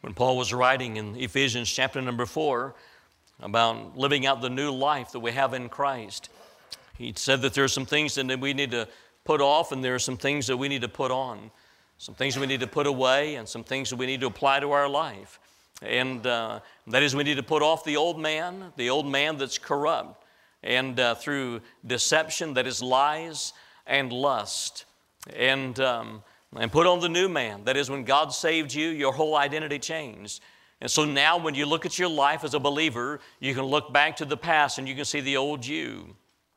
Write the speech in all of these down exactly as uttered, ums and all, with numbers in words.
When Paul was writing in Ephesians chapter number four about living out the new life that we have in Christ, he said that there are some things that we need to put off and there are some things that we need to put on. Some things that we need to put away and some things that we need to apply to our life. And uh, that is, we need to put off the old man, the old man that's corrupt, and uh, through deception, that is lies and lust. And, um, and put on the new man. That is, when God saved you, your whole identity changed. And so now when you look at your life as a believer, you can look back to the past and you can see the old you.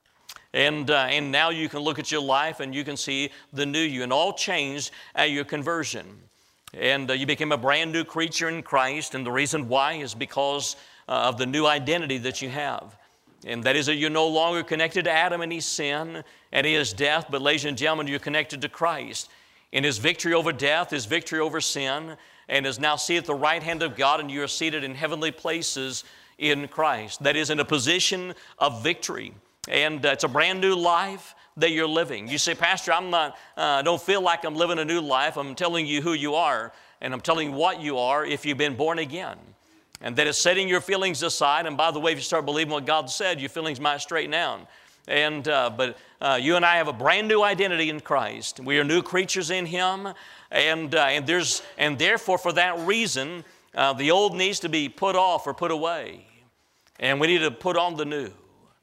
And, uh, and now you can look at your life and you can see the new you. And all changed at your conversion. And uh, you became a brand new creature in Christ. And the reason why is because uh, of the new identity that you have. And that is that you're no longer connected to Adam and his sin and his death. But ladies and gentlemen, you're connected to Christ. In his victory over death, his victory over sin, and is now seated at the right hand of God, and you are seated in heavenly places in Christ. That is, in a position of victory. And uh, it's a brand new life that you're living. You say, Pastor, I'm not, I uh, don't feel like I'm living a new life. I'm telling you who you are, and I'm telling you what you are if you've been born again. And that is setting your feelings aside. And by the way, if you start believing what God said, your feelings might straighten out. And, uh, but uh, you and I have a brand new identity in Christ. We are new creatures in Him. And, uh, and, there's, and therefore, for that reason, uh, the old needs to be put off or put away. And we need to put on the new.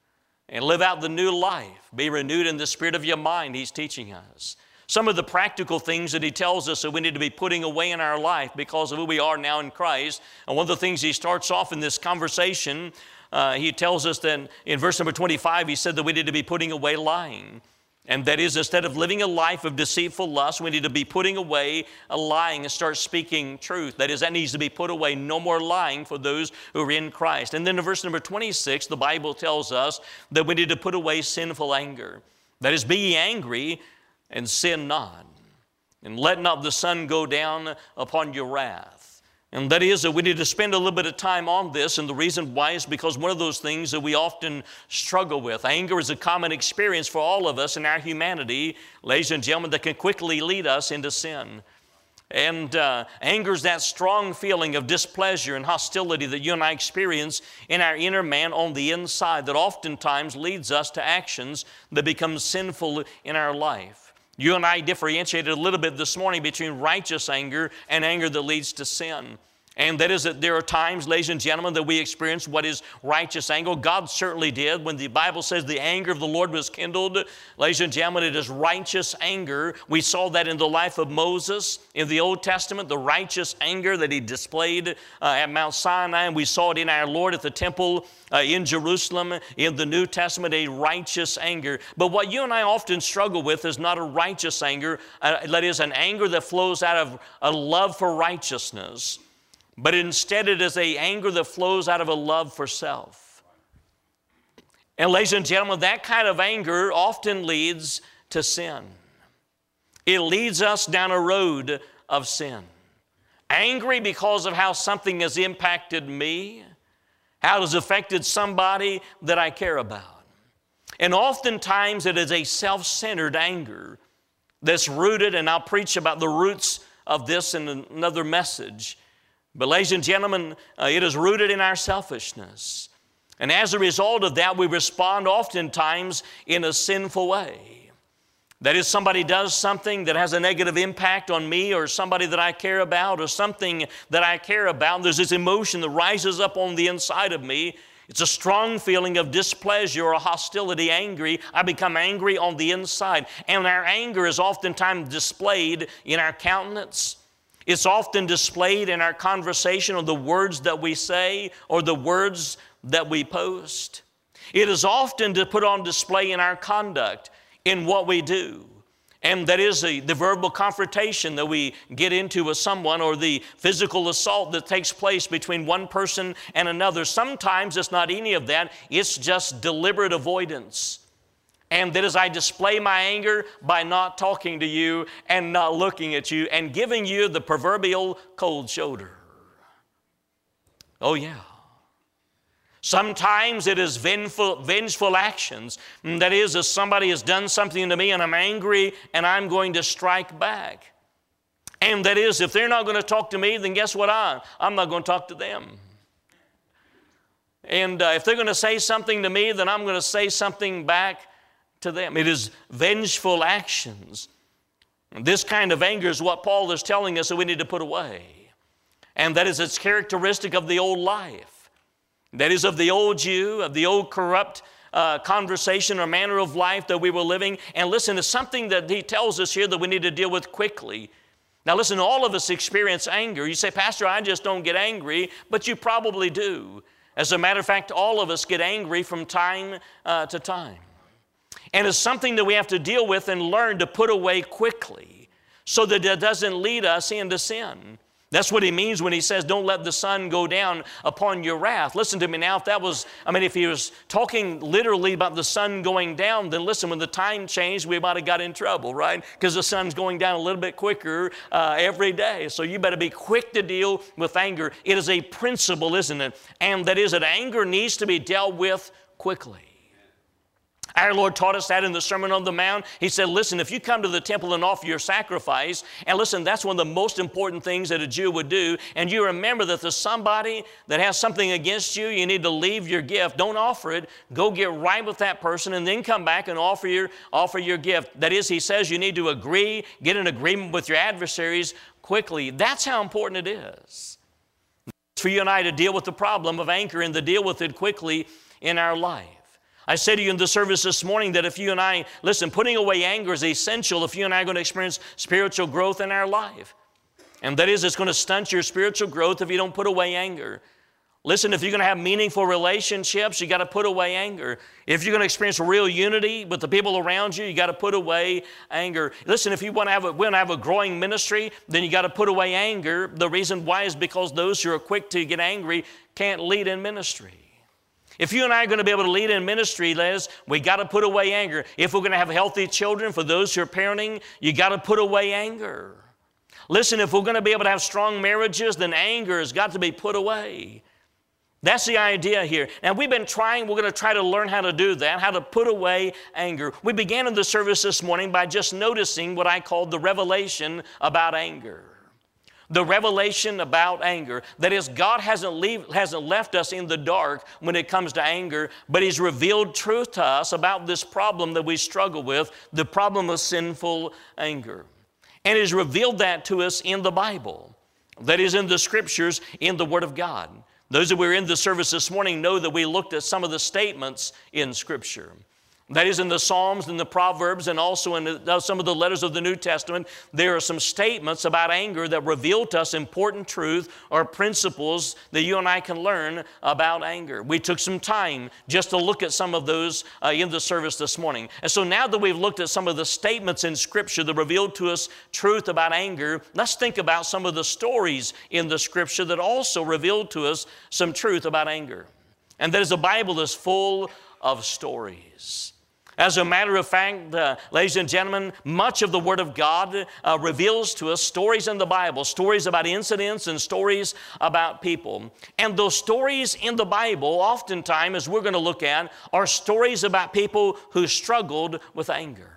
And live out the new life. Be renewed in the spirit of your mind, He's teaching us. Some of the practical things that He tells us that we need to be putting away in our life because of who we are now in Christ. And one of the things He starts off in this conversation, uh, He tells us that in verse number twenty-five, He said that we need to be putting away lying. And that is, instead of living a life of deceitful lust, we need to be putting away a lying and start speaking truth. That is, that needs to be put away. No more lying for those who are in Christ. And then in verse number twenty-six, the Bible tells us that we need to put away sinful anger. That is, be ye angry and sin not. And let not the sun go down upon your wrath. And that is that we need to spend a little bit of time on this, and the reason why is because one of those things that we often struggle with. Anger is a common experience for all of us in our humanity, ladies and gentlemen, that can quickly lead us into sin. And uh, anger is that strong feeling of displeasure and hostility that you and I experience in our inner man on the inside that oftentimes leads us to actions that become sinful in our life. You and I differentiated a little bit this morning between righteous anger and anger that leads to sin. And that is that there are times, ladies and gentlemen, that we experience what is righteous anger. God certainly did. When the Bible says the anger of the Lord was kindled, ladies and gentlemen, it is righteous anger. We saw that in the life of Moses in the Old Testament, the righteous anger that he displayed uh, at Mount Sinai. And we saw it in our Lord at the temple uh, in Jerusalem in the New Testament, a righteous anger. But what you and I often struggle with is not a righteous anger. Uh, that is an anger that flows out of a love for righteousness. But instead it is an anger that flows out of a love for self. And ladies and gentlemen, that kind of anger often leads to sin. It leads us down a road of sin. Angry because of how something has impacted me, how it has affected somebody that I care about. And oftentimes it is a self-centered anger that's rooted, and I'll preach about the roots of this in another message. But ladies and gentlemen, uh, it is rooted in our selfishness. And as a result of that, we respond oftentimes in a sinful way. That is, somebody does something that has a negative impact on me or somebody that I care about or something that I care about. There's this emotion that rises up on the inside of me. It's a strong feeling of displeasure or hostility, angry. I become angry on the inside. And our anger is oftentimes displayed in our countenance. It's often displayed in our conversation or the words that we say or the words that we post. It is often to put on display in our conduct, in what we do. And that is the, the verbal confrontation that we get into with someone or the physical assault that takes place between one person and another. Sometimes it's not any of that. It's just deliberate avoidance. And that is, I display my anger by not talking to you and not looking at you and giving you the proverbial cold shoulder. Oh, yeah. Sometimes it is vengeful, vengeful actions. That is, if somebody has done something to me and I'm angry and I'm going to strike back. And that is, if they're not going to talk to me, then guess what? I, I'm not going to talk to them. And uh, if they're going to say something to me, then I'm going to say something back to them. It is vengeful actions. This kind of anger is what Paul is telling us that we need to put away. And that is its characteristic of the old life. That is of the old you, of the old corrupt uh, conversation or manner of life that we were living. And listen, it's something that he tells us here that we need to deal with quickly. Now listen, all of us experience anger. You say, Pastor, I just don't get angry, but you probably do. As a matter of fact, all of us get angry from time uh, to time. And it's something that we have to deal with and learn to put away quickly so that it doesn't lead us into sin. That's what he means when he says, don't let the sun go down upon your wrath. Listen to me now, if that was, I mean, if he was talking literally about the sun going down, then listen, when the time changed, we might have got in trouble, right? Because the sun's going down a little bit quicker uh, every day. So you better be quick to deal with anger. It is a principle, isn't it? And that is that anger needs to be dealt with quickly. Our Lord taught us that in the Sermon on the Mount. He said, listen, if you come to the temple and offer your sacrifice, and listen, that's one of the most important things that a Jew would do, and you remember that there's somebody that has something against you, you need to leave your gift. Don't offer it. Go get right with that person and then come back and offer your, offer your gift. That is, he says you need to agree, get an agreement with your adversaries quickly. That's how important it is. It's for you and I to deal with the problem of anger and to deal with it quickly in our life. I said to you in the service this morning that if you and I, listen, putting away anger is essential if you and I are going to experience spiritual growth in our life. And that is, it's going to stunt your spiritual growth if you don't put away anger. Listen, if you're going to have meaningful relationships, you got to put away anger. If you're going to experience real unity with the people around you, you got to put away anger. Listen, if you want to have a, want to have a growing ministry, then you got to put away anger. The reason why is because those who are quick to get angry can't lead in ministry. If you and I are going to be able to lead in ministry, Les, we got to put away anger. If we're going to have healthy children, for those who are parenting, you got to put away anger. Listen, if we're going to be able to have strong marriages, then anger has got to be put away. That's the idea here. Now, we've been trying, we're going to try to learn how to do that, how to put away anger. We began in the service this morning by just noticing what I called the revelation about anger. The revelation about anger. That is, God hasn't, leave, hasn't left us in the dark when it comes to anger, but He's revealed truth to us about this problem that we struggle with, the problem of sinful anger. And He's revealed that to us in the Bible. That is, in the Scriptures, in the Word of God. Those that were in the service this morning know that we looked at some of the statements in Scripture. That is, in the Psalms and the Proverbs and also in the, some of the letters of the New Testament, there are some statements about anger that reveal to us important truth or principles that you and I can learn about anger. We took some time just to look at some of those uh, in the service this morning. And so now that we've looked at some of the statements in Scripture that reveal to us truth about anger, let's think about some of the stories in the Scripture that also reveal to us some truth about anger. And that is, the Bible is full of stories. As a matter of fact, uh, ladies and gentlemen, much of the Word of God uh, reveals to us stories in the Bible, stories about incidents and stories about people. And those stories in the Bible, oftentimes, as we're going to look at, are stories about people who struggled with anger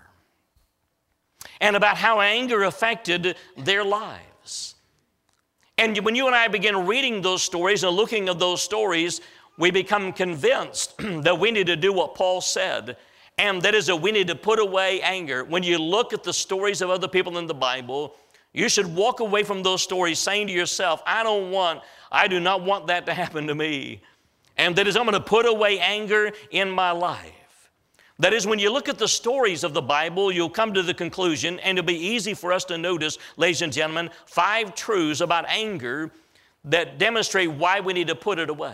and about how anger affected their lives. And when you and I begin reading those stories and looking at those stories, we become convinced that we need to do what Paul said. And that is that we need to put away anger. When you look at the stories of other people in the Bible, you should walk away from those stories saying to yourself, I don't want, I do not want that to happen to me. And that is, I'm going to put away anger in my life. That is, when you look at the stories of the Bible, you'll come to the conclusion, and it'll be easy for us to notice, ladies and gentlemen, five truths about anger that demonstrate why we need to put it away.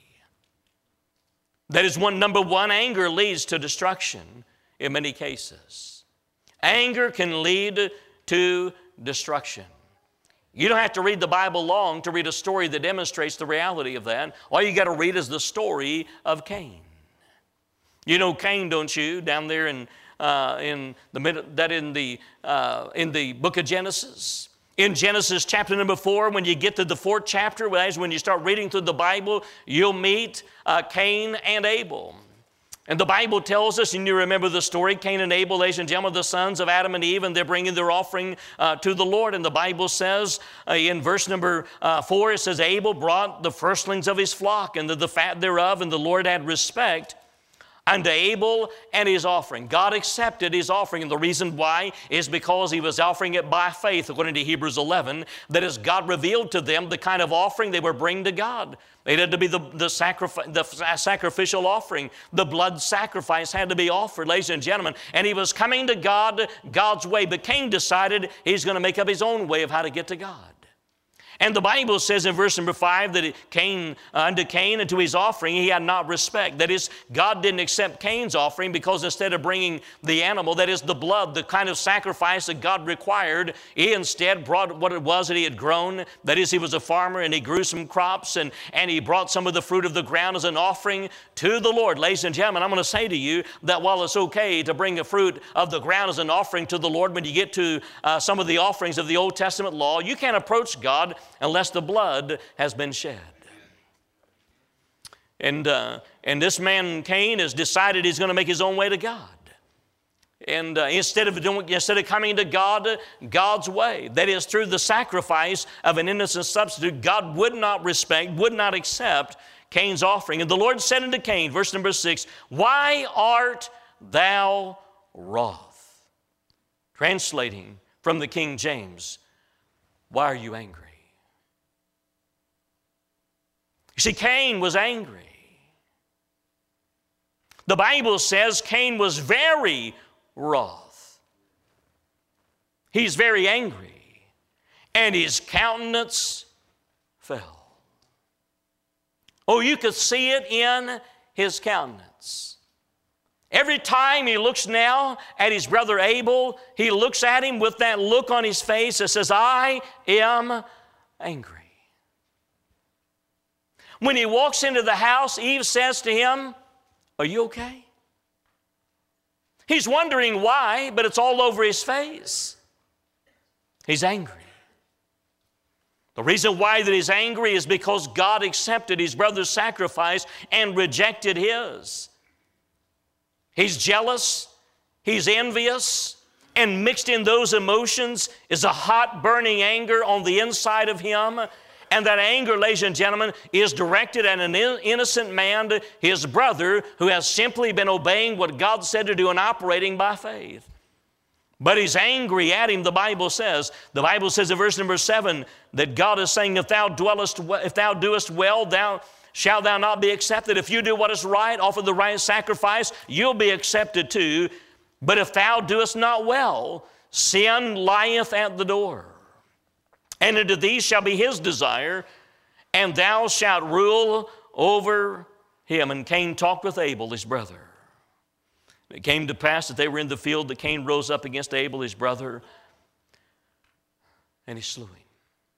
That is, one, number one, anger leads to destruction in many cases. Anger can lead to destruction. You don't have to read the Bible long to read a story that demonstrates the reality of that. All you got to read is the story of Cain. You know Cain, don't you? Down there in uh, in the that in the uh, in the book of Genesis. In Genesis chapter number four, when you get to the fourth chapter, as when you start reading through the Bible, you'll meet uh, Cain and Abel. And the Bible tells us, and you remember the story, Cain and Abel, ladies and gentlemen, the sons of Adam and Eve, and they're bringing their offering uh, to the Lord. And the Bible says uh, in verse number uh, four, it says, Abel brought the firstlings of his flock and the, the fat thereof, and the Lord had respect unto Abel and his offering. God accepted his offering, and the reason why is because he was offering it by faith, according to Hebrews eleven, that as God revealed to them the kind of offering they were bringing to God. It had to be the, the, sacrifice, the sacrificial offering. The blood sacrifice had to be offered, ladies and gentlemen. And he was coming to God God's way, but Cain decided he's going to make up his own way of how to get to God. And the Bible says in verse number five that it came uh, unto Cain and to his offering he had not respect. That is, God didn't accept Cain's offering because instead of bringing the animal, that is the blood, the kind of sacrifice that God required, he instead brought what it was that he had grown. That is, he was a farmer and he grew some crops and, and he brought some of the fruit of the ground as an offering to the Lord. Ladies and gentlemen, I'm going to say to you that while it's okay to bring a fruit of the ground as an offering to the Lord, when you get to uh, some of the offerings of the Old Testament law, you can't approach God unless the blood has been shed. And, uh, and this man, Cain, has decided he's going to make his own way to God. And uh, instead of doing, instead of coming to God God's way, that is through the sacrifice of an innocent substitute, God would not respect, would not accept Cain's offering. And the Lord said unto Cain, verse number six, why art thou wroth? Translating from the King James, why are you angry? You see, Cain was angry. The Bible says Cain was very wroth. He's very angry, and his countenance fell. Oh, you could see it in his countenance. Every time he looks now at his brother Abel, he looks at him with that look on his face that says, I am angry. When he walks into the house, Eve says to him, are you okay? He's wondering why, but it's all over his face. He's angry. The reason why that he's angry is because God accepted his brother's sacrifice and rejected his. He's jealous, he's envious, and mixed in those emotions is a hot, burning anger on the inside of him. And that anger, ladies and gentlemen, is directed at an innocent man, his brother, who has simply been obeying what God said to do and operating by faith. But he's angry at him, the Bible says. The Bible says in verse number seven that God is saying, if thou dwellest, if thou doest well, thou shalt thou not be accepted. If you do what is right, offer the right sacrifice, you'll be accepted too. But if thou doest not well, sin lieth at the door. And unto thee shall be his desire, and thou shalt rule over him. And Cain talked with Abel, his brother. It came to pass that they were in the field that Cain rose up against Abel, his brother, and he slew him.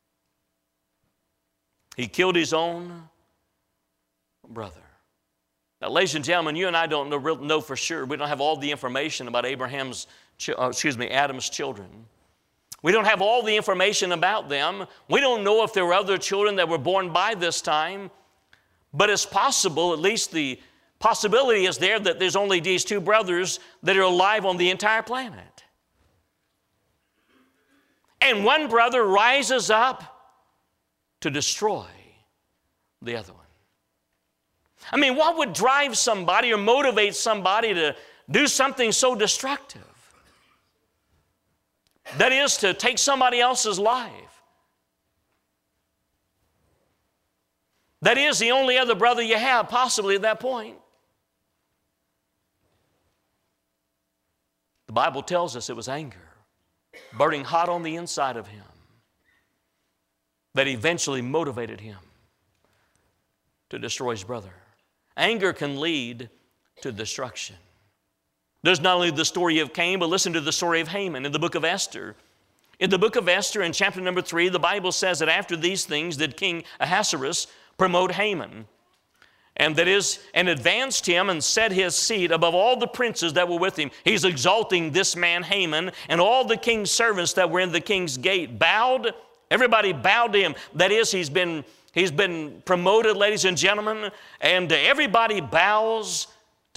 He killed his own brother. Now, ladies and gentlemen, you and I don't know, know for sure. We don't have all the information about Abraham's, uh, excuse me, Adam's children. We don't have all the information about them. We don't know if there were other children that were born by this time. But it's possible, at least the possibility is there, that there's only these two brothers that are alive on the entire planet. And one brother rises up to destroy the other one. I mean, what would drive somebody or motivate somebody to do something so destructive? That is, to take somebody else's life. That is the only other brother you have, possibly at that point. The Bible tells us it was anger, burning hot on the inside of him, that eventually motivated him to destroy his brother. Anger can lead to destruction. There's not only the story of Cain, but listen to the story of Haman in the book of Esther. In the book of Esther, in chapter number three, the Bible says that after these things did King Ahasuerus promote Haman, and that is, and advanced him and set his seat above all the princes that were with him. He's exalting this man Haman, and all the king's servants that were in the king's gate bowed. Everybody bowed to him. That is, he's been, he's been promoted, ladies and gentlemen, and everybody bows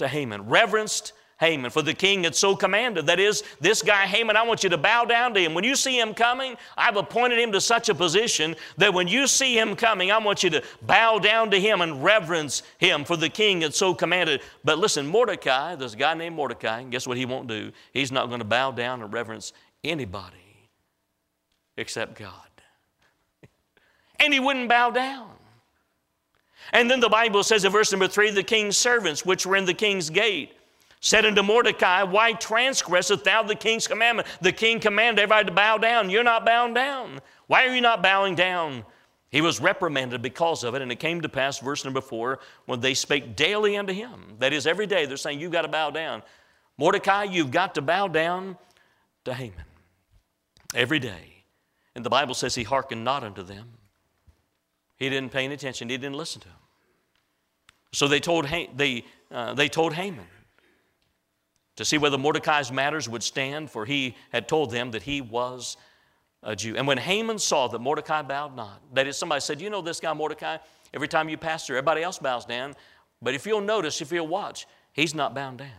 to Haman, reverenced Haman, for the king had so commanded. That is, this guy Haman, I want you to bow down to him. When you see him coming, I've appointed him to such a position that when you see him coming, I want you to bow down to him and reverence him, for the king had so commanded. But listen, Mordecai, there's a guy named Mordecai, and guess what he won't do? He's not going to bow down and reverence anybody except God. And he wouldn't bow down. And then the Bible says in verse number three, the king's servants, which were in the king's gate, said unto Mordecai, why transgresseth thou the king's commandment? The king commanded everybody to bow down. You're not bowing down. Why are you not bowing down? He was reprimanded because of it. And it came to pass, verse number four, when they spake daily unto him. That is, every day they're saying, you've got to bow down. Mordecai, you've got to bow down to Haman. Every day. And the Bible says he hearkened not unto them. He didn't pay any attention. He didn't listen to them. So they told, they, uh, they told Haman to see whether Mordecai's matters would stand, for he had told them that he was a Jew. And when Haman saw that Mordecai bowed not, that is, somebody said, you know this guy Mordecai, every time you pass through, everybody else bows down, but if you'll notice, if you'll watch, he's not bowing down.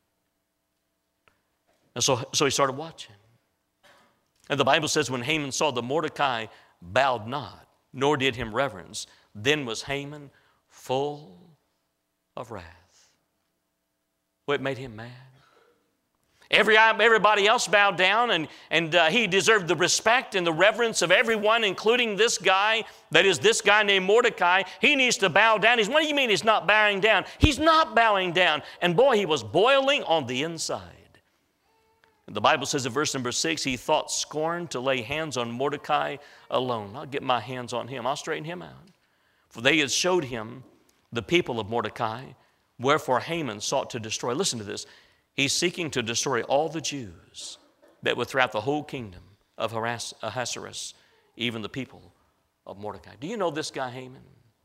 And so, so he started watching. And the Bible says when Haman saw that Mordecai bowed not, nor did him reverence, then was Haman full of wrath. Well, it made him mad. Every, everybody else bowed down, and, and uh, he deserved the respect and the reverence of everyone, including this guy, that is this guy named Mordecai. He needs to bow down. He's, what do you mean he's not bowing down? He's not bowing down. And boy, he was boiling on the inside. And the Bible says in verse number six, he thought scorn to lay hands on Mordecai alone. I'll get my hands on him. I'll straighten him out. For they had showed him the people of Mordecai, wherefore Haman sought to destroy. Listen to this. He's seeking to destroy all the Jews that were throughout the whole kingdom of Ahasuerus, even the people of Mordecai. Do you know this guy Haman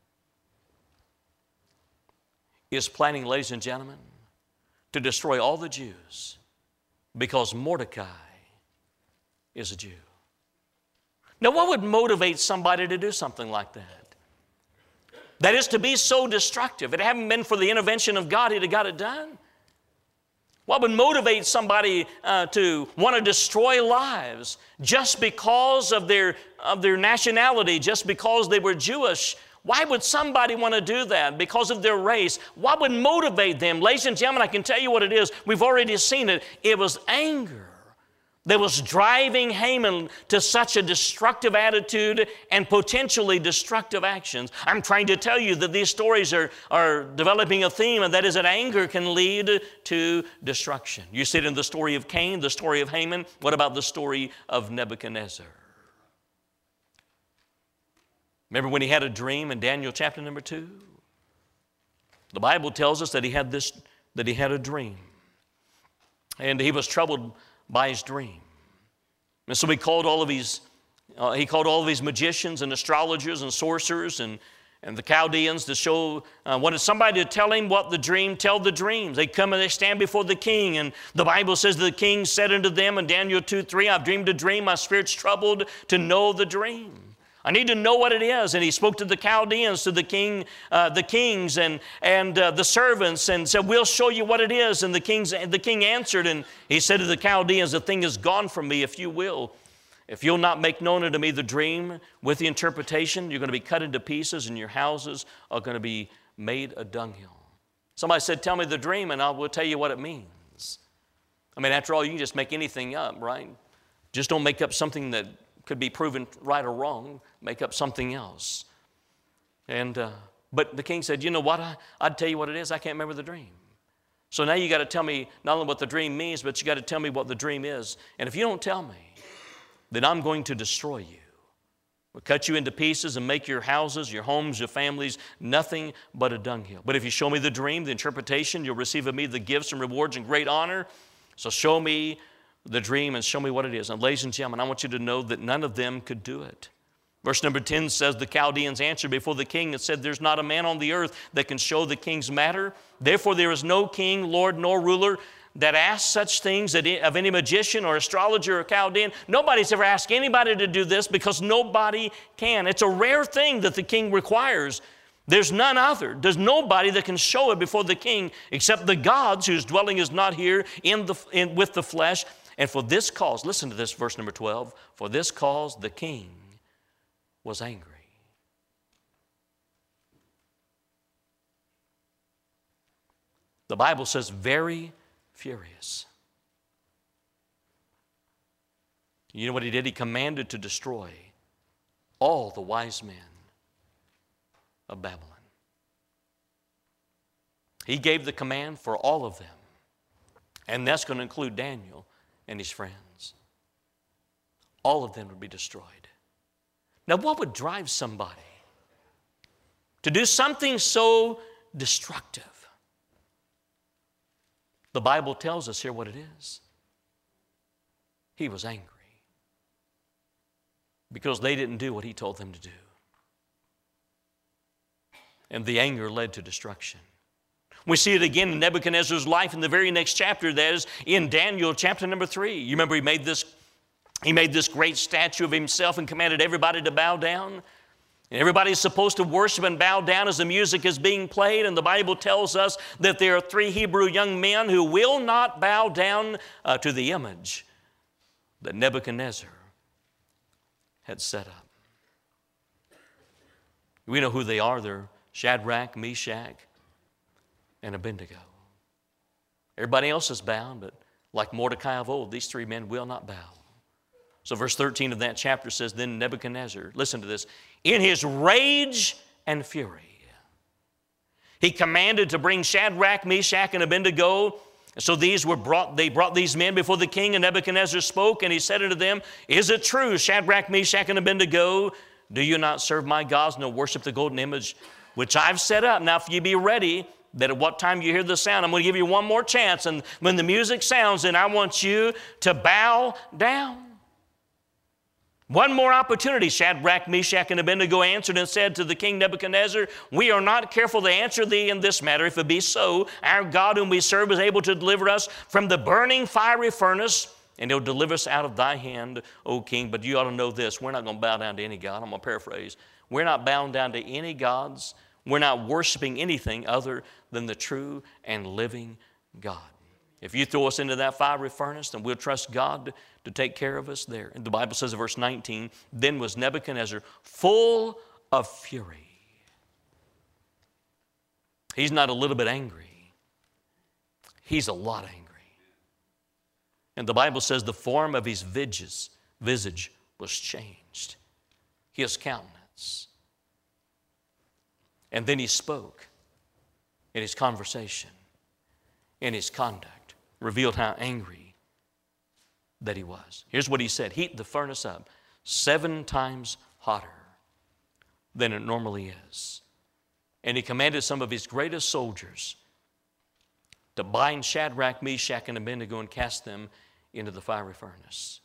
is planning, ladies and gentlemen, to destroy all the Jews because Mordecai is a Jew? Now, what would motivate somebody to do something like that? That is to be so destructive. If it hadn't been for the intervention of God, he'd have got it done. What would motivate somebody uh, to want to destroy lives just because of their, of their nationality, just because they were Jewish? Why would somebody want to do that? Because of their race. What would motivate them? Ladies and gentlemen, I can tell you what it is. We've already seen it. It was anger that was driving Haman to such a destructive attitude and potentially destructive actions. I'm trying to tell you that these stories are, are developing a theme, and that is that anger can lead to destruction. You see it in the story of Cain, the story of Haman. What about the story of Nebuchadnezzar? Remember when he had a dream in Daniel chapter number two? The Bible tells us that he had this, that he had a dream. And he was troubled by his dream. And so he called all of these, uh, he called all of these magicians and astrologers and sorcerers and, and the Chaldeans to show, uh, wanted somebody to tell him what the dream, tell the dreams. They come and they stand before the king, and the Bible says the king said unto them in Daniel two three, I've dreamed a dream, my spirit's troubled to know the dream. I need to know what it is. And he spoke to the Chaldeans, to the king, uh, the kings and, and uh, the servants, and said, we'll show you what it is. And the, kings, the king answered, and he said to the Chaldeans, the thing is gone from me, if you will. If you'll not make known unto me the dream with the interpretation, you're going to be cut into pieces, and your houses are going to be made a dunghill. Somebody said, tell me the dream, and I will tell you what it means. I mean, after all, you can just make anything up, right? Just don't make up something that could be proven right or wrong. Make up something else. And uh, but the king said, you know what, I, I'd tell you what it is. I can't remember the dream. So now you got to tell me not only what the dream means, but you got to tell me what the dream is. And if you don't tell me, then I'm going to destroy you. We'll cut you into pieces and make your houses, your homes, your families, nothing but a dunghill. But if you show me the dream, the interpretation, you'll receive of me the gifts and rewards and great honor. So show me the dream and show me what it is. And ladies and gentlemen, I want you to know that none of them could do it. Verse number ten says, the Chaldeans answered before the king and said, there's not a man on the earth that can show the king's matter. Therefore there is no king, lord, nor ruler that asks such things of any magician or astrologer or Chaldean. Nobody's ever asked anybody to do this because nobody can. It's a rare thing that the king requires. There's none other. There's nobody that can show it before the king except the gods whose dwelling is not here in the, in, with the flesh. And for this cause, listen to this, verse number twelve, for this cause the king was angry. The Bible says very furious. You know what he did? He commanded to destroy all the wise men of Babylon. He gave the command for all of them. And that's going to include Daniel and his friends. All of them would be destroyed. Now, what would drive somebody to do something so destructive? The Bible tells us here what it is. He was angry because they didn't do what he told them to do. And the anger led to destruction. We see it again in Nebuchadnezzar's life in the very next chapter, that is in Daniel chapter number three. You remember he made this, he made this great statue of himself and commanded everybody to bow down. And everybody's supposed to worship and bow down as the music is being played. And the Bible tells us that there are three Hebrew young men who will not bow down uh, to the image that Nebuchadnezzar had set up. We know who they are. They're Shadrach, Meshach, and Abednego. Everybody else is bound, but like Mordecai of old, these three men will not bow. So verse thirteen of that chapter says, then Nebuchadnezzar, listen to this, in his rage and fury, he commanded to bring Shadrach, Meshach, and Abednego. So these were brought, they brought these men before the king, and Nebuchadnezzar spoke, and he said unto them, is it true, Shadrach, Meshach, and Abednego, do you not serve my gods, nor worship the golden image which I've set up? Now, if you be ready, that at what time you hear the sound, I'm going to give you one more chance, and when the music sounds, then I want you to bow down. One more opportunity. Shadrach, Meshach, and Abednego answered and said to the king Nebuchadnezzar, we are not careful to answer thee in this matter. If it be so, our God whom we serve is able to deliver us from the burning fiery furnace, and he'll deliver us out of thy hand, O king. But you ought to know this, we're not going to bow down to any God. I'm going to paraphrase. We're not bound down to any gods. We're not worshiping anything other than the true and living God. If you throw us into that fiery furnace, then we'll trust God to take care of us there. And the Bible says in verse nineteen, then was Nebuchadnezzar full of fury. He's not a little bit angry. He's a lot angry. And the Bible says the form of his visage, visage was changed. His countenance. And then he spoke in his conversation, in his conduct, revealed how angry that he was. Here's what he said. Heat the furnace up seven times hotter than it normally is. And he commanded some of his greatest soldiers to bind Shadrach, Meshach, and Abednego and cast them into the fiery furnace.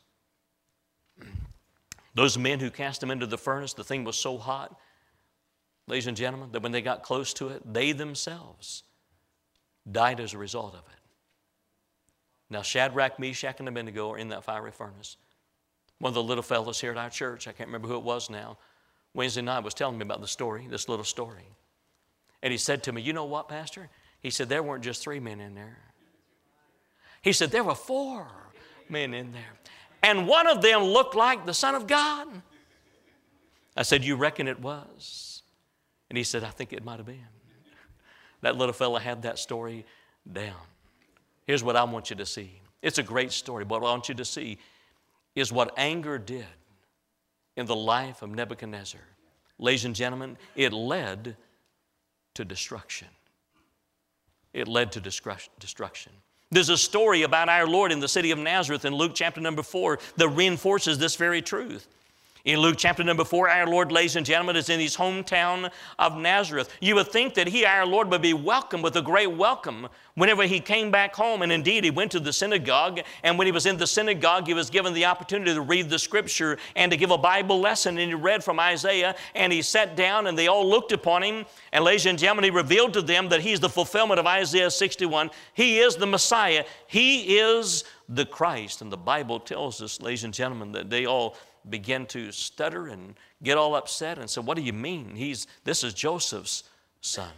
Those men who cast them into the furnace, the thing was so hot, ladies and gentlemen, that when they got close to it, they themselves died as a result of it. Now, Shadrach, Meshach, and Abednego are in that fiery furnace. One of the little fellows here at our church, I can't remember who it was now, Wednesday night was telling me about the story, this little story. And he said to me, you know what, Pastor? He said, there weren't just three men in there. He said, there were four men in there. And one of them looked like the Son of God. I said, you reckon it was? And he said, I think it might have been. That little fellow had that story down. Here's what I want you to see. It's a great story, but what I want you to see is what anger did in the life of Nebuchadnezzar. Ladies and gentlemen, it led to destruction. It led to destruction. There's a story about our Lord in the city of Nazareth in Luke chapter number four that reinforces this very truth. In Luke chapter number four, our Lord, ladies and gentlemen, is in his hometown of Nazareth. You would think that he, our Lord, would be welcomed with a great welcome whenever he came back home. And indeed, he went to the synagogue. And when he was in the synagogue, he was given the opportunity to read the scripture and to give a Bible lesson. And he read from Isaiah. And he sat down and they all looked upon him. And ladies and gentlemen, he revealed to them that he's the fulfillment of Isaiah sixty-one. He is the Messiah. He is the Christ. And the Bible tells us, ladies and gentlemen, that they all began to stutter and get all upset and said, what do you mean? He's, this is Joseph's son.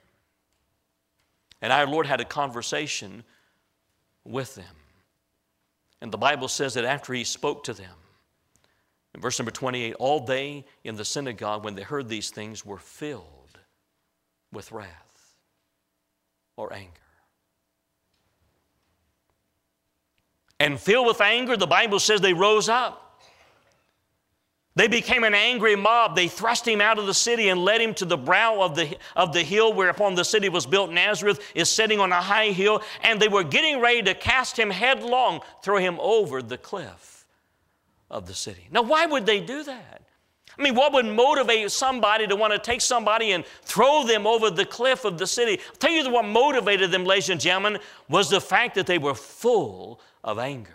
And our Lord had a conversation with them. And the Bible says that after he spoke to them, in verse number twenty-eight, all they in the synagogue, when they heard these things, were filled with wrath or anger. And filled with anger, the Bible says they rose up. They became an angry mob. They thrust him out of the city and led him to the brow of the, of the hill whereupon the city was built. Nazareth is sitting on a high hill, and they were getting ready to cast him headlong, throw him over the cliff of the city. Now, why would they do that? I mean, what would motivate somebody to want to take somebody and throw them over the cliff of the city? I'll tell you what motivated them, ladies and gentlemen, was the fact that they were full of anger.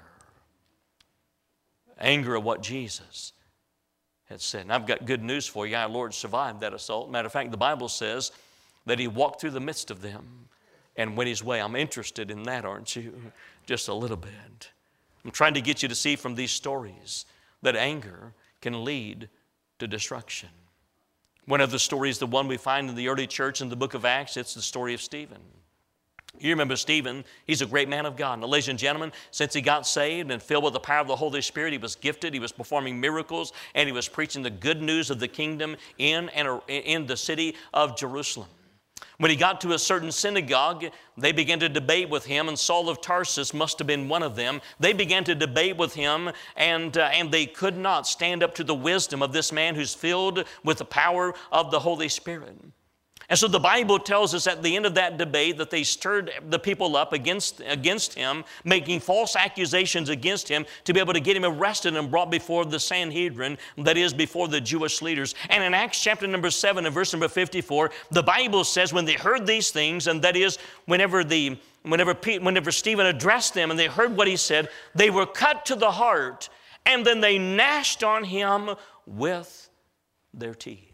Anger at what Jesus had said. And I've got good news for you. Our Lord survived that assault. Matter of fact, the Bible says that he walked through the midst of them and went his way. I'm interested in that, aren't you? Just a little bit. I'm trying to get you to see from these stories that anger can lead to destruction. One of the stories, the one we find in the early church in the book of Acts, it's the story of Stephen. You remember Stephen, he's a great man of God. Now, ladies and gentlemen, since he got saved and filled with the power of the Holy Spirit, he was gifted, he was performing miracles, and he was preaching the good news of the kingdom in, and in the city of Jerusalem. When he got to a certain synagogue, they began to debate with him, and Saul of Tarsus must have been one of them. They began to debate with him, and, uh, and they could not stand up to the wisdom of this man who's filled with the power of the Holy Spirit. And so the Bible tells us at the end of that debate that they stirred the people up against, against him, making false accusations against him to be able to get him arrested and brought before the Sanhedrin, that is, before the Jewish leaders. And in Acts chapter number seven and verse number fifty-four, the Bible says when they heard these things, and that is, whenever, the, whenever, whenever Stephen addressed them and they heard what he said, they were cut to the heart, and then they gnashed on him with their teeth.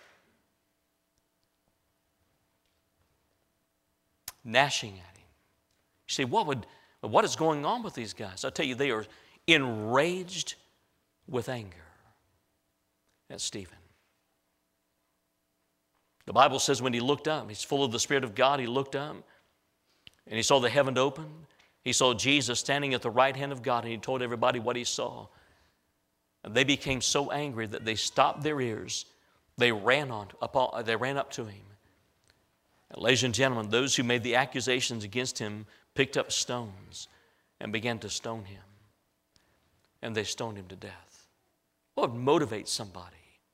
Gnashing at him. You say, what would, what is going on with these guys? I'll tell you, they are enraged with anger at Stephen. The Bible says when he looked up, he's full of the Spirit of God, he looked up and he saw the heaven open. He saw Jesus standing at the right hand of God, and he told everybody what he saw. And they became so angry that they stopped their ears. They ran on, upon, they ran up to him. And ladies and gentlemen, those who made the accusations against him picked up stones and began to stone him. And they stoned him to death. What would motivate somebody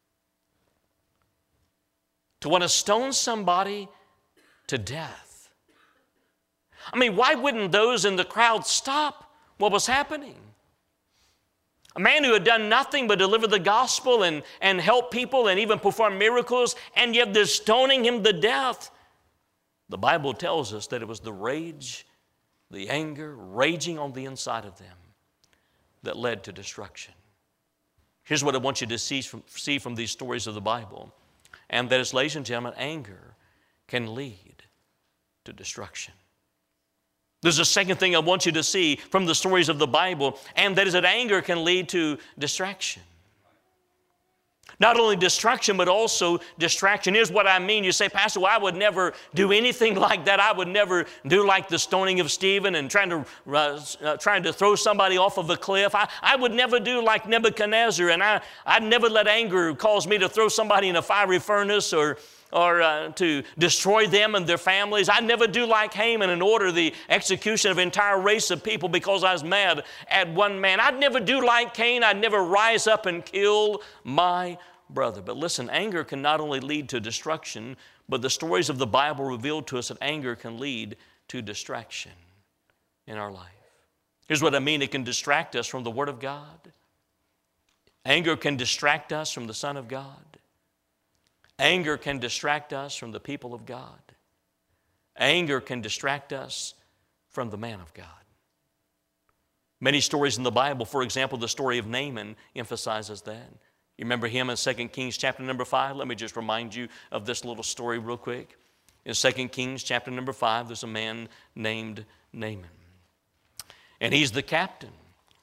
to want to stone somebody to death? I mean, why wouldn't those in the crowd stop what was happening? A man who had done nothing but deliver the gospel and, and help people and even perform miracles, and yet they're stoning him to death. The Bible tells us that it was the rage, the anger, raging on the inside of them that led to destruction. Here's what I want you to see from, see from these stories of the Bible, and that is, ladies and gentlemen, anger can lead to destruction. There's a second thing I want you to see from the stories of the Bible, and that is that anger can lead to distraction. Not only destruction, but also distraction. Here's what I mean. You say, Pastor, well, I would never do anything like that. I would never do like the stoning of Stephen and trying to, uh, uh, trying to throw somebody off of a cliff. I, I would never do like Nebuchadnezzar, and I, I'd never let anger cause me to throw somebody in a fiery furnace or or uh, to destroy them and their families. I'd never do like Haman and order the execution of an entire race of people because I was mad at one man. I'd never do like Cain. I'd never rise up and kill my brother. But listen, anger can not only lead to destruction, but the stories of the Bible reveal to us that anger can lead to distraction in our life. Here's what I mean. It can distract us from the Word of God. Anger can distract us from the Son of God. Anger can distract us from the people of God. Anger can distract us from the man of God. Many stories in the Bible, for example, the story of Naaman emphasizes that. You remember him in Second Kings chapter number five? Let me just remind you of this little story real quick. In Second Kings chapter number five, there's a man named Naaman. And he's the captain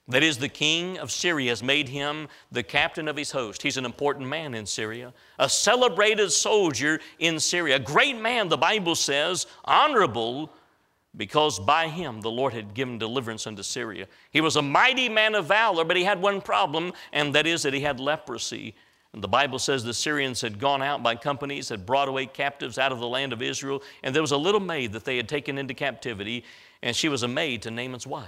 That is, the king of Syria has made him the captain of his host. He's an important man in Syria, a celebrated soldier in Syria, a great man, the Bible says, honorable, because by him the Lord had given deliverance unto Syria. He was a mighty man of valor, but he had one problem, and that is that he had leprosy. And the Bible says the Syrians had gone out by companies, had brought away captives out of the land of Israel, and there was a little maid that they had taken into captivity, and she was a maid to Naaman's wife.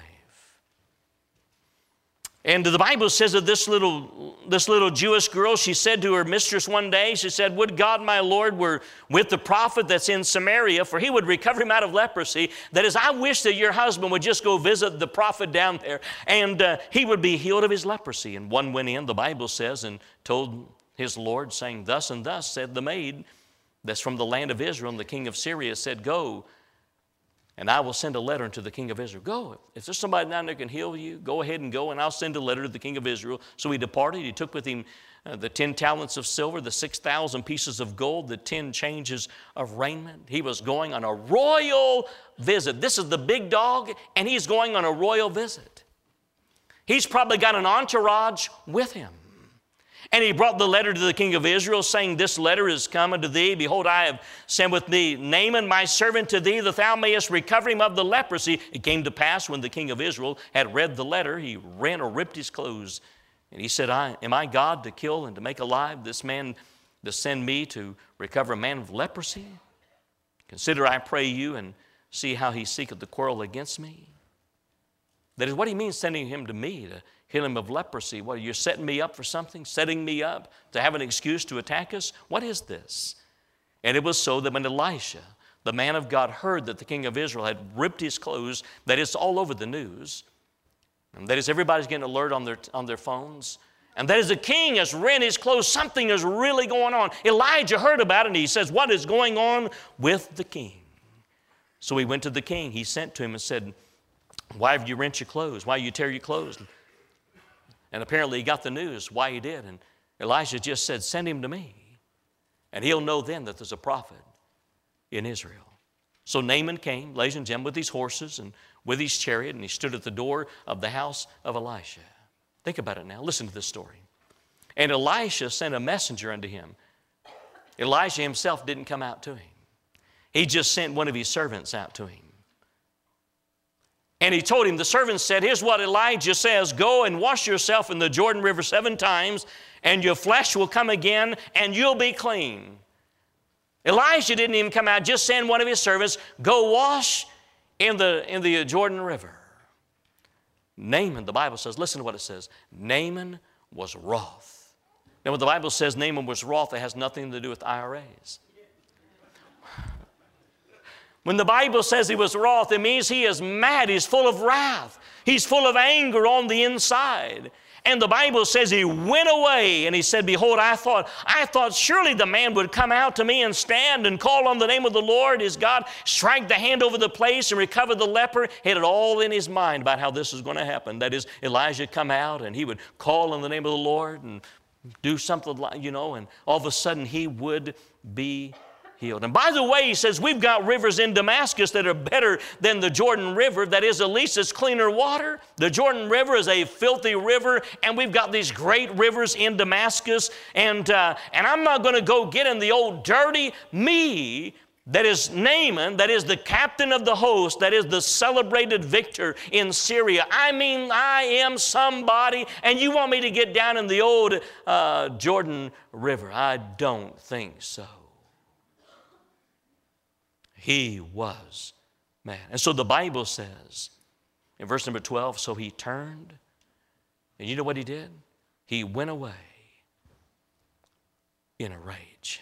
And the Bible says that this little, this little Jewish girl, she said to her mistress one day, she said, "Would God my Lord were with the prophet that's in Samaria, for he would recover him out of leprosy. That is, I wish that your husband would just go visit the prophet down there, and uh, he would be healed of his leprosy." And one went in, the Bible says, and told his Lord, saying, "Thus and thus said the maid that's from the land of Israel." And the king of Syria said, "Go, and I will send a letter unto the king of Israel." Go. If there's somebody down there who can heal you, go ahead and go, and I'll send a letter to the king of Israel. So he departed. He took with him uh, the ten talents of silver, the six thousand pieces of gold, the ten changes of raiment. He was going on a royal visit. This is the big dog, and he's going on a royal visit. He's probably got an entourage with him. And he brought the letter to the king of Israel, saying, "This letter is come unto thee. Behold, I have sent with thee Naaman my servant to thee, that thou mayest recover him of the leprosy." It came to pass, when the king of Israel had read the letter, he ran or ripped his clothes. And he said, I, "Am I God to kill and to make alive this man, to send me to recover a man of leprosy? Consider, I pray you, and see how he seeketh the quarrel against me." That is, what he means sending him to me to heal him of leprosy. What, you're setting me up for something? Setting me up to have an excuse to attack us? What is this? And it was so that when Elisha, the man of God, heard that the king of Israel had ripped his clothes, that it's all over the news, and that is, everybody's getting alert on their, on their phones, and that is, the king has rent his clothes, something is really going on. Elijah heard about it, and he says, "What is going on with the king?" So he went to the king. He sent to him and said, "Why have you rent your clothes? Why you tear your clothes?" And apparently he got the news why he did. And Elijah just said, "Send him to me, and he'll know then that there's a prophet in Israel." So Naaman came, ladies and gentlemen, with these horses and with his chariot, and he stood at the door of the house of Elisha. Think about it now. Listen to this story. "And Elisha sent a messenger unto him." Elijah himself didn't come out to him. He just sent one of his servants out to him. And he told him, the servant said, "Here's what Elijah says, go and wash yourself in the Jordan River seven times, and your flesh will come again, and you'll be clean." Elijah didn't even come out, just send one of his servants, "Go wash in the, in the Jordan River." Naaman, the Bible says, listen to what it says, Naaman was wroth. Now when the Bible says Naaman was wroth, it has nothing to do with I R As. When the Bible says he was wroth, it means he is mad. He's full of wrath. He's full of anger on the inside. And the Bible says he went away and he said, "Behold, I thought, I thought surely the man would come out to me and stand and call on the name of the Lord his God, strike the hand over the place and recover the leper." He had it all in his mind about how this was going to happen. That is, Elijah would come out and he would call on the name of the Lord and do something like, you know, and all of a sudden he would be healed. And by the way, he says, we've got rivers in Damascus that are better than the Jordan River. That is, at least it's cleaner water. The Jordan River is a filthy river, and we've got these great rivers in Damascus. And, uh, and I'm not going to go get in the old dirty me that is Naaman, that is the captain of the host, that is the celebrated victor in Syria. I mean, I am somebody, and you want me to get down in the old uh, Jordan River? I don't think so. He was mad. And so the Bible says in verse number twelve, so he turned, and you know what he did? He went away in a rage.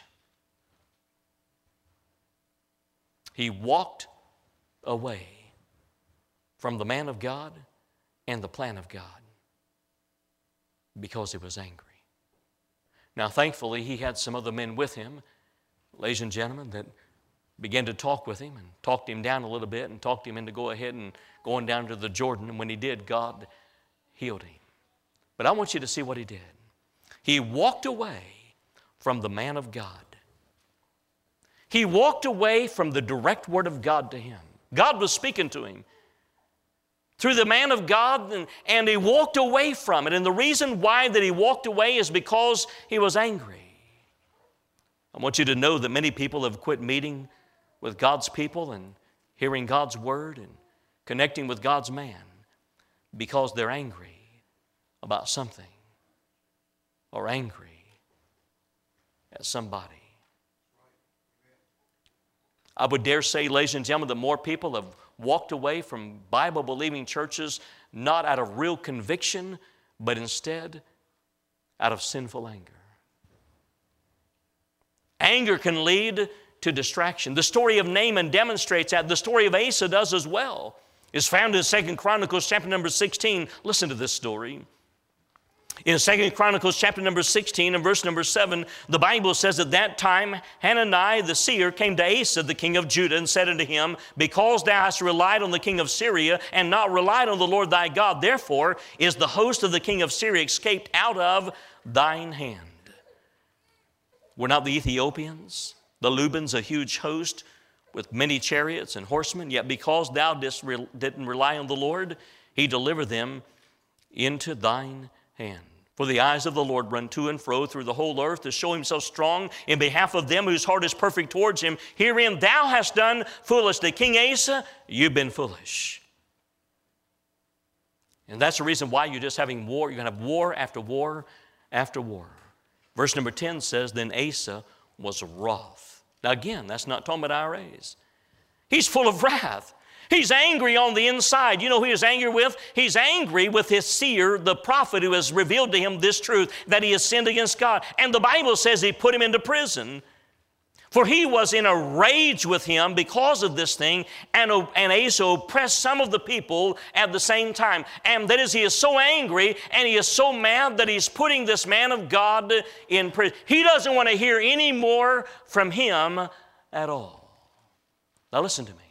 He walked away from the man of God and the plan of God because he was angry. Now, thankfully, he had some other men with him, ladies and gentlemen, that began to talk with him and talked him down a little bit and talked him into go ahead and going down to the Jordan. And when he did, God healed him. But I want you to see what he did. He walked away from the man of God. He walked away from the direct word of God to him. God was speaking to him. through the man of God, and, and he walked away from it. And the reason why that he walked away is because he was angry. I want you to know that many people have quit meeting with God's people and hearing God's word and connecting with God's man because they're angry about something or angry at somebody. I would dare say, ladies and gentlemen, that more people have walked away from Bible-believing churches not out of real conviction, but instead out of sinful anger. Anger can lead to distraction. The story of Naaman demonstrates that. The story of Asa does as well. It's found in Second Chronicles chapter number sixteen. Listen to this story. In Second Chronicles chapter number sixteen and verse number seven, the Bible says, at that time Hanani the seer came to Asa the king of Judah and said unto him, because thou hast relied on the king of Syria and not relied on the Lord thy God, therefore is the host of the king of Syria escaped out of thine hand. Were not the Ethiopians, the Lubans, a huge host with many chariots and horsemen? Yet because thou didst re- didn't rely on the Lord, he delivered them into thine hand. For the eyes of the Lord run to and fro through the whole earth to show himself strong in behalf of them whose heart is perfect towards him. Herein thou hast done foolishly. King Asa, you've been foolish. And that's the reason why you're just having war. You're going to have war after war after war. Verse number ten says, then Asa was wroth. Now again, that's not talking about I R As. He's full of wrath. He's angry on the inside. You know who he's angry with? He's angry with his seer, the prophet who has revealed to him this truth, that he has sinned against God. And the Bible says he put him into prison. For he was in a rage with him because of this thing, and, and Asa oppressed some of the people at the same time. And that is, he is so angry and he is so mad that he's putting this man of God in prison. He doesn't want to hear any more from him at all. Now listen to me.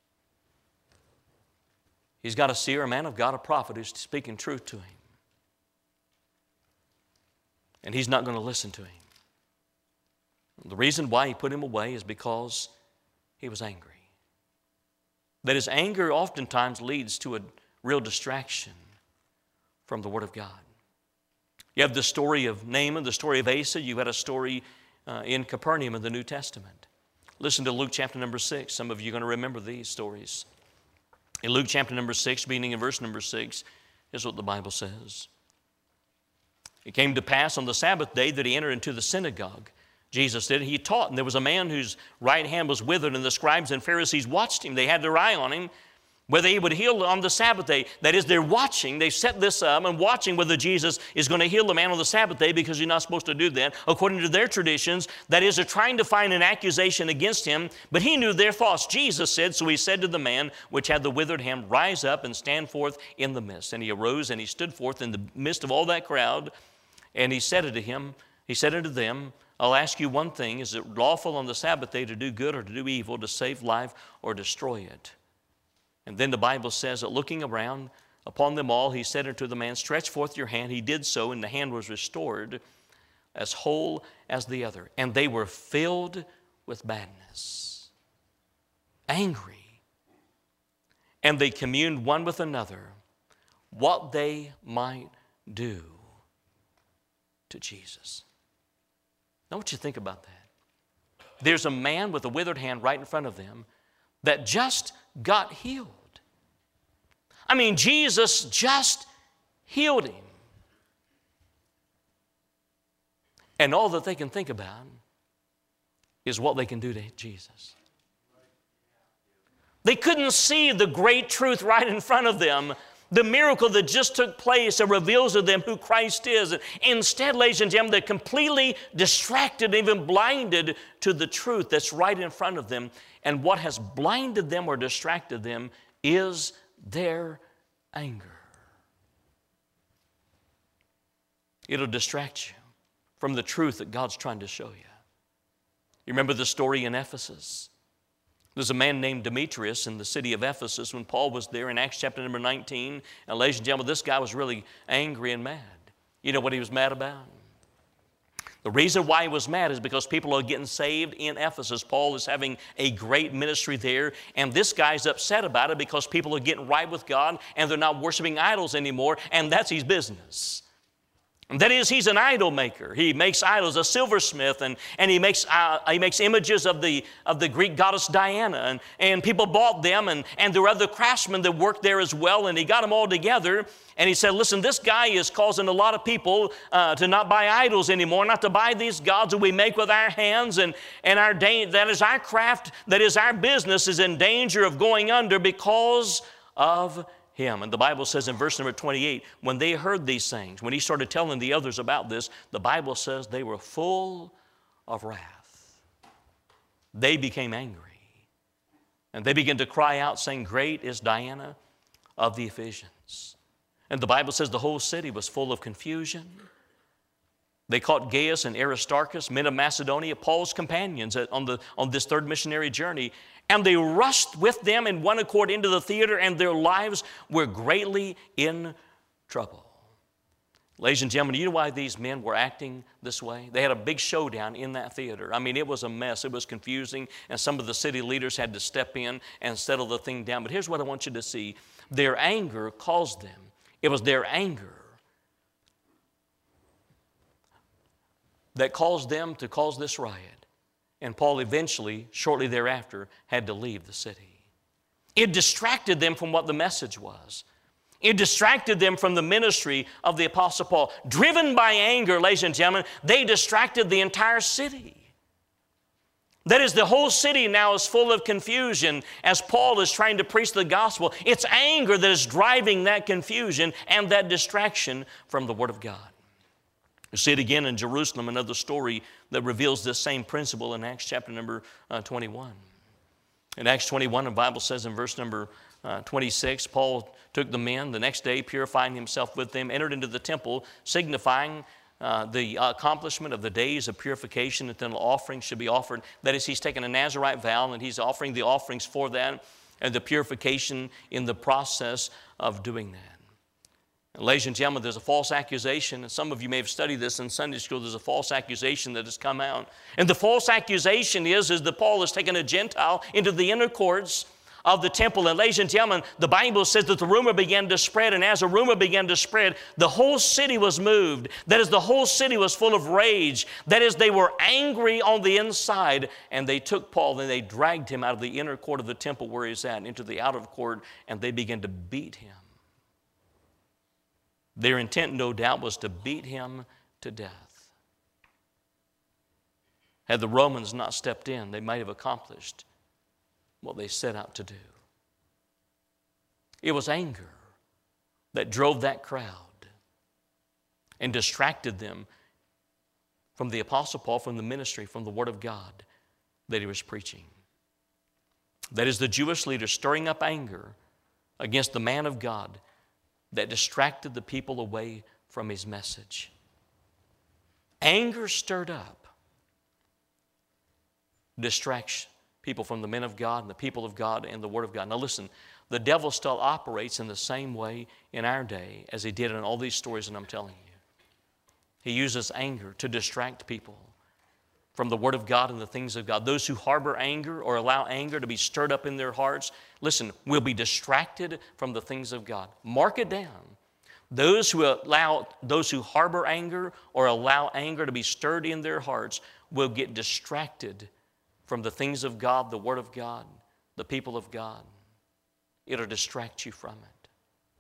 He's got a seer, a man of God, a prophet who's speaking truth to him. And he's not going to listen to him. The reason why he put him away is because he was angry. That his anger oftentimes leads to a real distraction from the Word of God. You have the story of Naaman, the story of Asa. You had a story uh, in Capernaum in the New Testament. Listen to Luke chapter number six. Some of you are going to remember these stories. In Luke chapter number six, beginning in verse number six, is what the Bible says. It came to pass on the Sabbath day that he entered into the synagogue. Jesus did. He taught, and there was a man whose right hand was withered, and the scribes and Pharisees watched him. They had their eye on him, whether he would heal on the Sabbath day. That is, they're watching. They set this up and watching whether Jesus is going to heal the man on the Sabbath day, because you're not supposed to do that, according to their traditions. That is, they're trying to find an accusation against him, but he knew their thoughts. Jesus said, so he said to the man which had the withered hand, rise up and stand forth in the midst. And he arose and he stood forth in the midst of all that crowd, and he said unto him, he said unto them, I'll ask you one thing, is it lawful on the Sabbath day to do good or to do evil, to save life or destroy it? And then the Bible says that looking around upon them all, he said unto the man, stretch forth your hand. He did so, and the hand was restored as whole as the other. And they were filled with madness, angry. And they communed one with another what they might do to Jesus. Now, what you think about that? There's a man with a withered hand right in front of them that just got healed. I mean, Jesus just healed him. And all that they can think about is what they can do to Jesus. They couldn't see the great truth right in front of them, the miracle that just took place that reveals to them who Christ is. Instead, ladies and gentlemen, they're completely distracted, even blinded to the truth that's right in front of them. And what has blinded them or distracted them is their anger. It'll distract you from the truth that God's trying to show you. You remember the story in Ephesus? There's a man named Demetrius in the city of Ephesus when Paul was there in Acts chapter number nineteen. And ladies and gentlemen, this guy was really angry and mad. You know what he was mad about? The reason why he was mad is because people are getting saved in Ephesus. Paul is having a great ministry there, and this guy's upset about it because people are getting right with God and they're not worshiping idols anymore, and that's his business. And that is, he's an idol maker. He makes idols, a silversmith, and, and he, makes, uh, he makes images of the, of the Greek goddess Diana, and, and people bought them, and, and there were other craftsmen that worked there as well, and he got them all together, and he said, listen, this guy is causing a lot of people uh, to not buy idols anymore, not to buy these gods that we make with our hands, and, and our that is our craft, that is our business, is in danger of going under because of him. And the Bible says in verse number twenty-eight, when they heard these things, when he started telling the others about this, the Bible says they were full of wrath. They became angry. And they began to cry out, saying, great is Diana of the Ephesians. And the Bible says the whole city was full of confusion. They caught Gaius and Aristarchus, men of Macedonia, Paul's companions on, the, on this third missionary journey, and they rushed with them in one accord into the theater, and their lives were greatly in trouble. Ladies and gentlemen, do you know why these men were acting this way? They had a big showdown in that theater. I mean, it was a mess. It was confusing, and some of the city leaders had to step in and settle the thing down. But here's what I want you to see. Their anger caused them. It was their anger that caused them to cause this riot. And Paul eventually, shortly thereafter, had to leave the city. It distracted them from what the message was. It distracted them from the ministry of the Apostle Paul. Driven by anger, ladies and gentlemen, they distracted the entire city. That is, the whole city now is full of confusion as Paul is trying to preach the gospel. It's anger that is driving that confusion and that distraction from the Word of God. You see it again in Jerusalem, another story that reveals this same principle in Acts chapter number uh, twenty-one. In Acts twenty-one, the Bible says in verse number uh, twenty-six, Paul took the men the next day, purifying himself with them, entered into the temple, signifying uh, the accomplishment of the days of purification, that then offerings should be offered. That is, he's taken a Nazirite vow, and he's offering the offerings for that, and the purification in the process of doing that. And ladies and gentlemen, there's a false accusation, and some of you may have studied this in Sunday school. There's a false accusation that has come out. And the false accusation is, is that Paul has taken a Gentile into the inner courts of the temple. And ladies and gentlemen, the Bible says that the rumor began to spread, and as the rumor began to spread, the whole city was moved. That is, the whole city was full of rage. That is, they were angry on the inside, and they took Paul and they dragged him out of the inner court of the temple where he's at into the outer court, and they began to beat him. Their intent, no doubt, was to beat him to death. Had the Romans not stepped in, they might have accomplished what they set out to do. It was anger that drove that crowd and distracted them from the Apostle Paul, from the ministry, from the Word of God that he was preaching. That is, the Jewish leaders stirring up anger against the man of God that distracted the people away from his message. Anger stirred up distracts people from the men of God and the people of God and the Word of God. Now listen, the devil still operates in the same way in our day as he did in all these stories that I'm telling you. He uses anger to distract people from the Word of God and the things of God. Those who harbor anger or allow anger to be stirred up in their hearts, listen, will be distracted from the things of God. Mark it down. Those who allow, those who harbor anger or allow anger to be stirred in their hearts will get distracted from the things of God, the Word of God, the people of God. It'll distract you from it.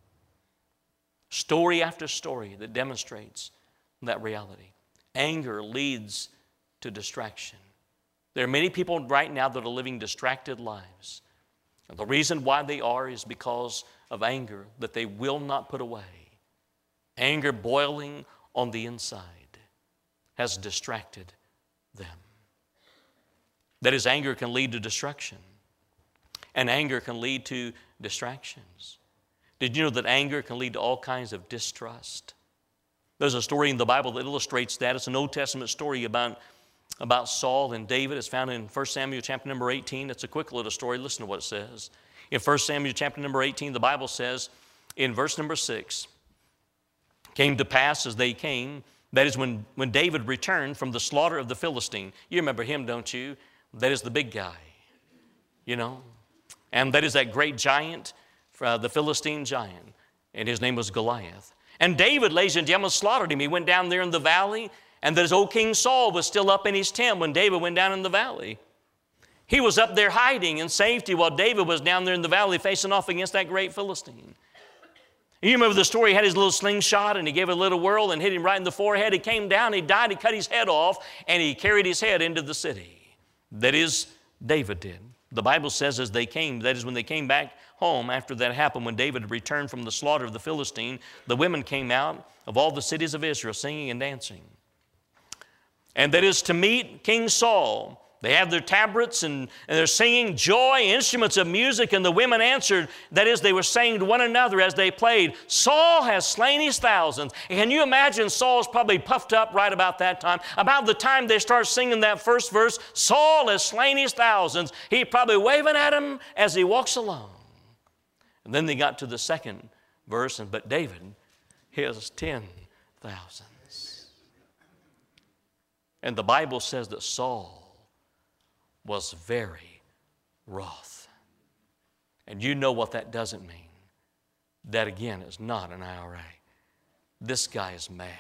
Story after story that demonstrates that reality. Anger leads to distraction. There are many people right now that are living distracted lives. And the reason why they are is because of anger that they will not put away. Anger boiling on the inside has distracted them. That is, anger can lead to destruction. And anger can lead to distractions. Did you know that anger can lead to all kinds of distrust? There's a story in the Bible that illustrates that. It's an Old Testament story about, about Saul and David. It's found in First Samuel chapter number eighteen. It's a quick little story. Listen to what it says. In First Samuel chapter number eighteen, the Bible says in verse number six, "Came to pass as they came That is when, when David returned from the slaughter of the Philistine. You remember him, don't you? That is the big guy, you know. And that is that great giant, uh, the Philistine giant. And his name was Goliath. And David, ladies and gentlemen, slaughtered him. He went down there in the valley. And that his old King Saul was still up in his tent when David went down in the valley. He was up there hiding in safety while David was down there in the valley facing off against that great Philistine. You remember the story, he had his little slingshot and he gave it a little whirl and hit him right in the forehead. He came down, he died, he cut his head off, and he carried his head into the city. That is, David did. The Bible says as they came, that is when they came back home after that happened, when David returned from the slaughter of the Philistine, the women came out of all the cities of Israel singing and dancing. And that is to meet King Saul. They have their tabrets and, and they're singing joy, instruments of music, and the women answered, that is, they were saying to one another as they played, Saul has slain his thousands. And can you imagine Saul's probably puffed up right about that time? About the time they start singing that first verse, Saul has slain his thousands, he's probably waving at him as he walks along. And then they got to the second verse, and but David, his ten thousands. And the Bible says that Saul was very wroth. And you know what that doesn't mean. That again is not an I R A. This guy is mad,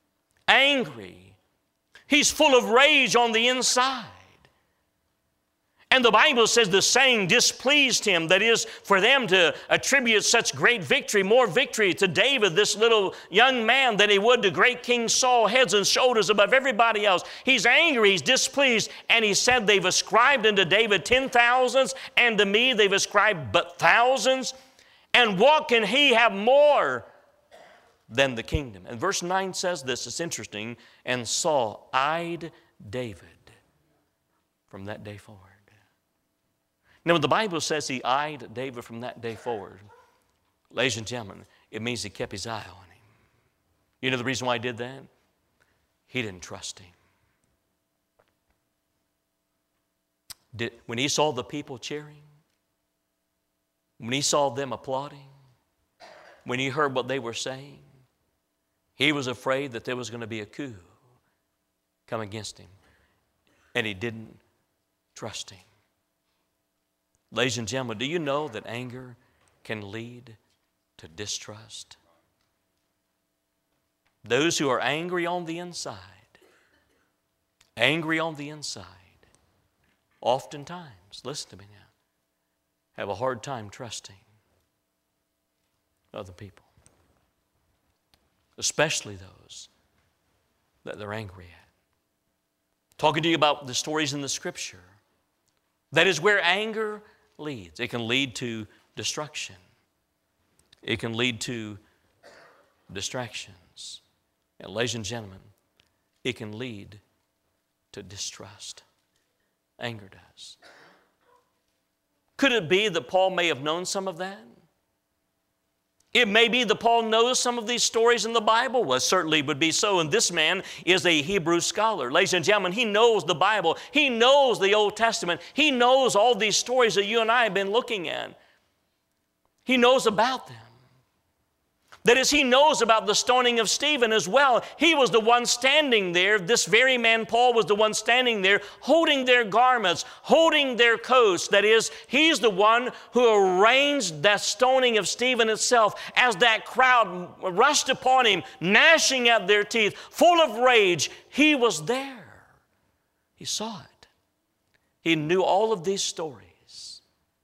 angry. He's full of rage on the inside. And the Bible says the saying displeased him. That is, for them to attribute such great victory, more victory to David, this little young man, than he would to great King Saul, heads and shoulders above everybody else. He's angry, he's displeased, and he said, they've ascribed unto David ten thousands, and to me they've ascribed but thousands. And what can he have more than the kingdom? And verse nine says this, it's interesting, and Saul eyed David from that day forward. Now, when the Bible says he eyed David from that day forward, ladies and gentlemen, it means he kept his eye on him. You know the reason why he did that? He didn't trust him. Did, when he saw the people cheering, when he saw them applauding, when he heard what they were saying, he was afraid that there was going to be a coup come against him, and he didn't trust him. Ladies and gentlemen, do you know that anger can lead to distrust? Those who are angry on the inside, angry on the inside, oftentimes, listen to me now, have a hard time trusting other people, especially those that they're angry at. Talking to you about the stories in the Scripture, that is where anger leads. It can lead to destruction. It can lead to distractions. And ladies and gentlemen, it can lead to distrust. Anger does. Could it be that Paul may have known some of that? It may be that Paul knows some of these stories in the Bible. Well, certainly would be so. And this man is a Hebrew scholar. Ladies and gentlemen, he knows the Bible. He knows the Old Testament. He knows all these stories that you and I have been looking at. He knows about them. That is, he knows about the stoning of Stephen as well. He was the one standing there. This very man, Paul, was the one standing there holding their garments, holding their coats. That is, he's the one who arranged that stoning of Stephen itself as that crowd rushed upon him, gnashing at their teeth, full of rage. He was there. He saw it. He knew all of these stories.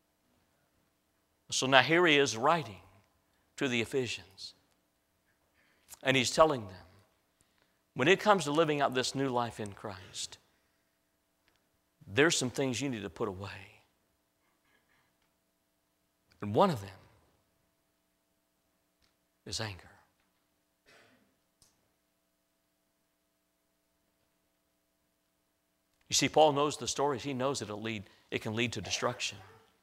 So now here he is writing to the Ephesians. And he's telling them, when it comes to living out this new life in Christ, there's some things you need to put away. And one of them is anger. You see, Paul knows the stories. He knows that it'll lead, it can lead to destruction.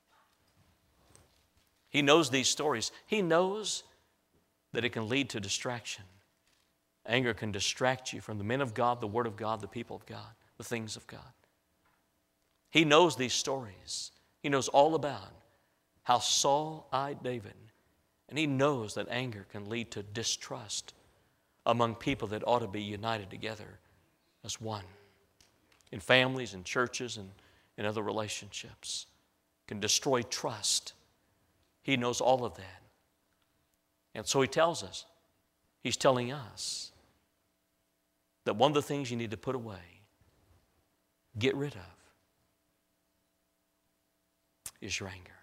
He knows these stories. He knows that it can lead to distraction. Anger can distract you from the men of God, the Word of God, the people of God, the things of God. He knows these stories. He knows all about how Saul eyed David. And he knows that anger can lead to distrust among people that ought to be united together as one. In families and churches and in other relationships. Can destroy trust. He knows all of that. And so he tells us, he's telling us that one of the things you need to put away, get rid of, is your anger.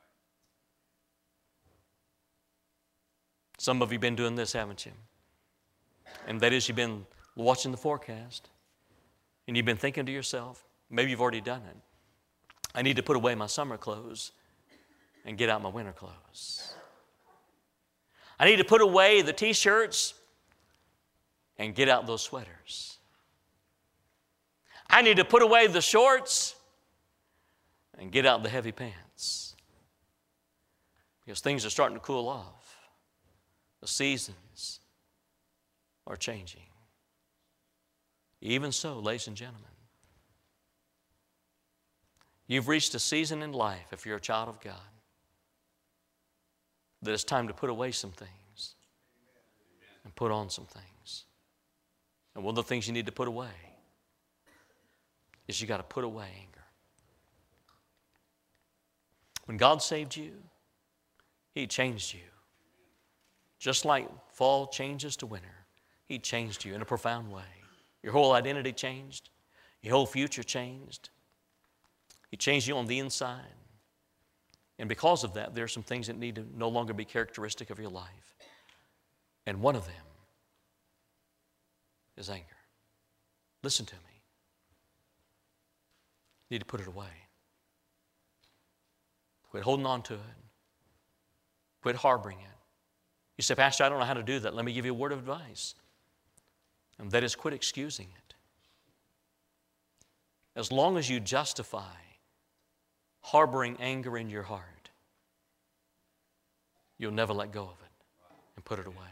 Some of you have been doing this, haven't you? And that is, you've been watching the forecast and you've been thinking to yourself, maybe you've already done it, I need to put away my summer clothes and get out my winter clothes. I need to put away the t-shirts and get out those sweaters. I need to put away the shorts and get out the heavy pants. Because things are starting to cool off. The seasons are changing. Even so, ladies and gentlemen, you've reached a season in life, if you're a child of God, that it's time to put away some things and put on some things. And one of the things you need to put away is you got to put away anger. When God saved you, He changed you. Just like fall changes to winter, He changed you in a profound way. Your whole identity changed. Your whole future changed. He changed you on the inside. And because of that, there are some things that need to no longer be characteristic of your life. And one of them is anger. Listen to me. You need to put it away. Quit holding on to it. Quit harboring it. You say, Pastor, I don't know how to do that. Let me give you a word of advice. And that is, quit excusing it. As long as you justify harboring anger in your heart, you'll never let go of it and put it away.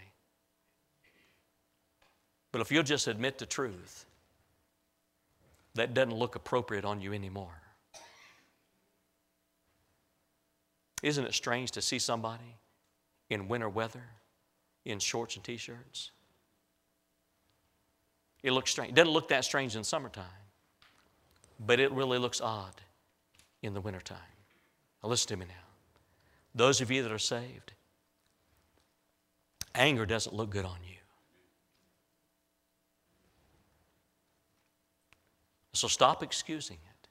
But if you'll just admit the truth, that doesn't look appropriate on you anymore. Isn't it strange to see somebody in winter weather in shorts and t-shirts? It looks strange. It doesn't look that strange in summertime, but it really looks odd in the wintertime. Now listen to me now. Those of you that are saved, anger doesn't look good on you. So stop excusing it.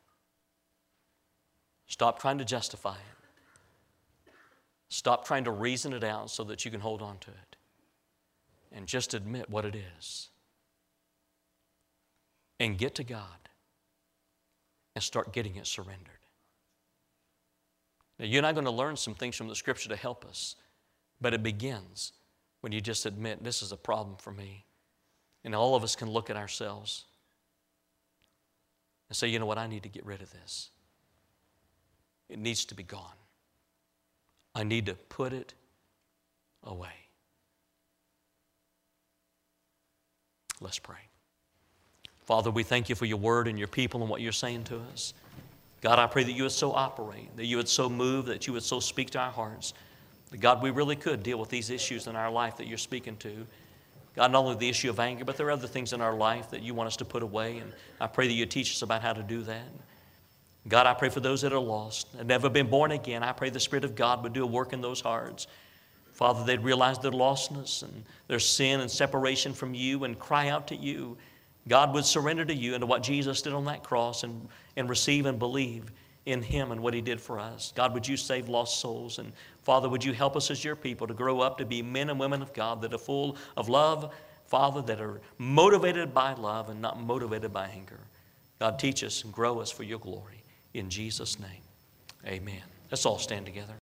Stop trying to justify it. Stop trying to reason it out so that you can hold on to it. And just admit what it is. And get to God and start getting it surrendered. Now, you and I are going to learn some things from the Scripture to help us, but it begins when you just admit, this is a problem for me. And all of us can look at ourselves and say, you know what, I need to get rid of this. It needs to be gone. I need to put it away. Let's pray. Father, we thank you for your word and your people and what you're saying to us. God, I pray that you would so operate, that you would so move, that you would so speak to our hearts. That God, we really could deal with these issues in our life that you're speaking to. God, not only the issue of anger, but there are other things in our life that you want us to put away. And I pray that you teach us about how to do that. God, I pray for those that are lost and never been born again. I pray the Spirit of God would do a work in those hearts. Father, they'd realize their lostness and their sin and separation from you and cry out to you. God would surrender to you and to what Jesus did on that cross and, and receive and believe in Him and what He did for us. God, would you save lost souls? And Father, would you help us as your people to grow up to be men and women of God that are full of love, Father, that are motivated by love and not motivated by anger. God, teach us and grow us for your glory. In Jesus' name, amen. Let's all stand together.